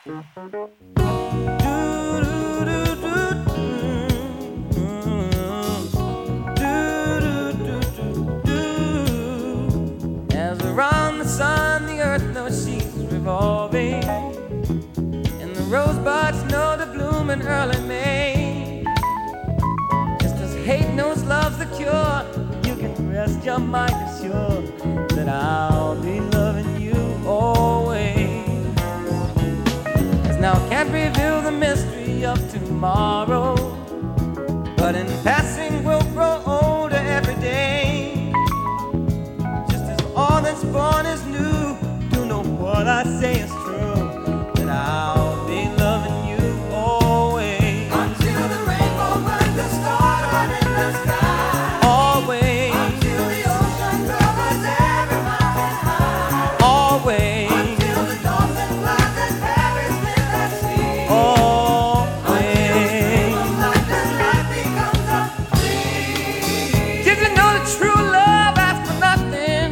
As around the sun, the earth knows she's revolving, and the rosebuds know to bloom in early May. Just as hate knows love's the cure, you can rest your mind assured that I'll be loving you always. As now can't reveal the mystery of tomorrow, but in passing we'll grow older every day. Just as all that's born is new, you know what I say is true, that I'll be loving you always. Until the rainbow burns the stars in the sky. Always. Until the ocean covers every mountain high. Always. Until the dolphin flies and carries with the sea. Always. Life and life becomes a dream. Did you know that true love asks for nothing?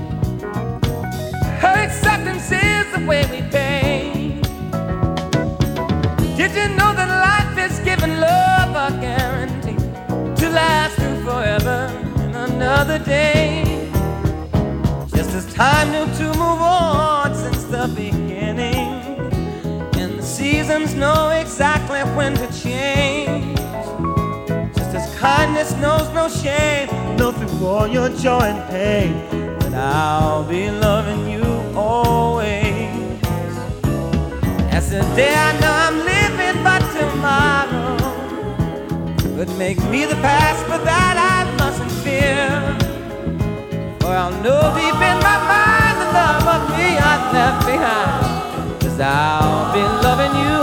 Her acceptance is the way we pay. Did you know that life is giving love a guarantee to last through forever and another day? Just as time knew to move on since the beginning, and the seasons know exactly when to change. Just as kindness knows no shame, know through all your joy and pain, that I'll be loving you always. As the day I know I'm living, but tomorrow could make me the past, but that I mustn't fear. For I'll know deep in my mind the love of me I left behind, 'cause I'll be loving you